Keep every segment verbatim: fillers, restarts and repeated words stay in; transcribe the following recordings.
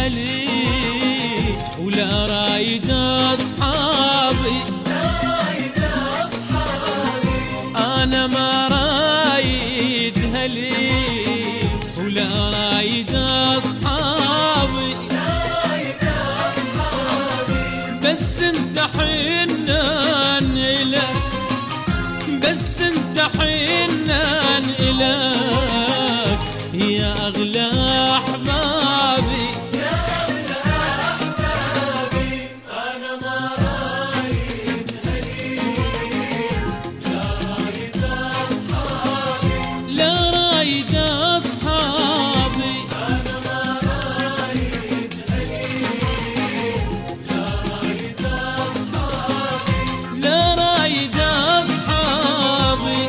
هلي ولا رايد أصحابي، أنا ما رايد هلي ولا رايد أصحابي، بس انت حنان إلك، بس انت حنان إلك يا أغلى أحبابي، يا أغلى أحبابي. أنا ما رايد هلي لا رايد أصحابي، لا رايد أصحابي، أنا ما رايد هلي لا رايد أصحابي، لا رايد أصحابي.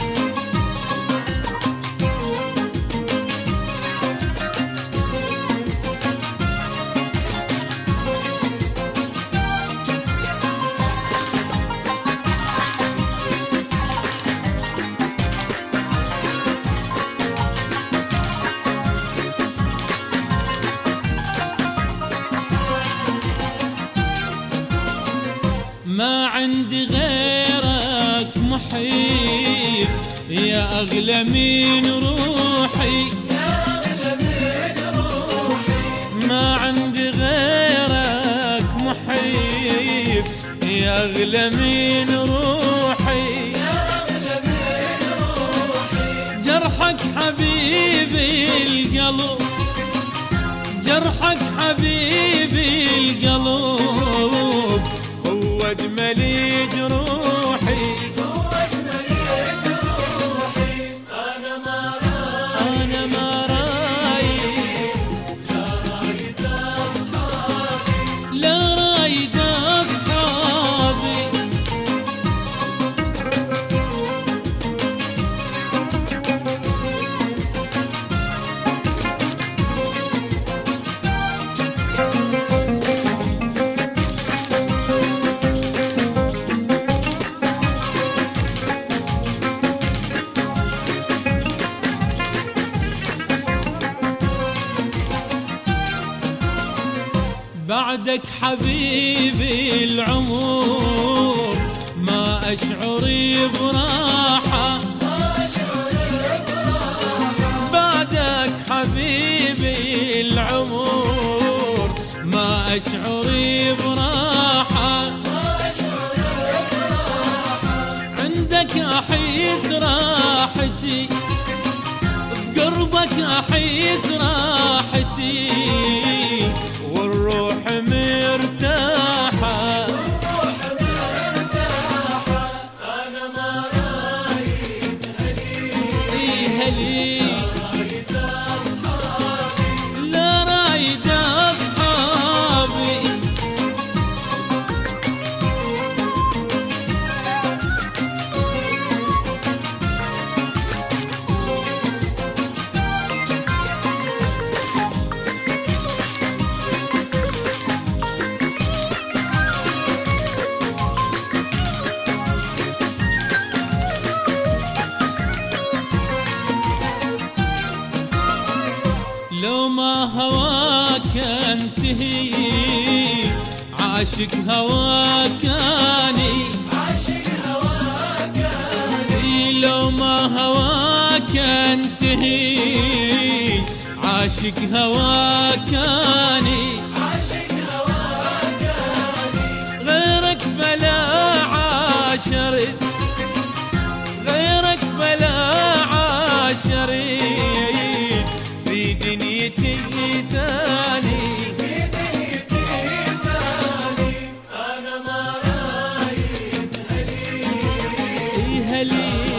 ما عندي غيرك محيب يا أغلى من روحي، يا أغلى من روحي. ما عندي غيرك محيب يا أغلى من روحي، يا أغلى من روحي. جرحك حبيبي القلب، جرحك حبيبي القلب هو أجمل جروحي، هو أجمل جروحي. أنا ما رايد، أنا ما رايد، لا رايد أصحابي، لا رايد أصحابي. بعدك حبيبي العمر ما أشعر براحة، ما أشعر براحة. بعدك حبيبي العمر ما أشعر براحة، ما أشعر براحة. عندك أحيس راحتي، بقربك أحيس راحتي والروح مرتاحة، والروح مرتاحة. أنا ما رايد هلي هلي رايد أصحابي، لا رايد أصحابي. لو ما هواك انتهي عاشق هواك اني، عاشق هواك أني. لو ما هواك انتهي عاشق هواك اني، عاشق هواك أني. غيرك فلا عاشرت، غيرك فلا عاشرت في دنيتي ثاني، في دنيتي ثاني. أنا ما رايد هلي هلي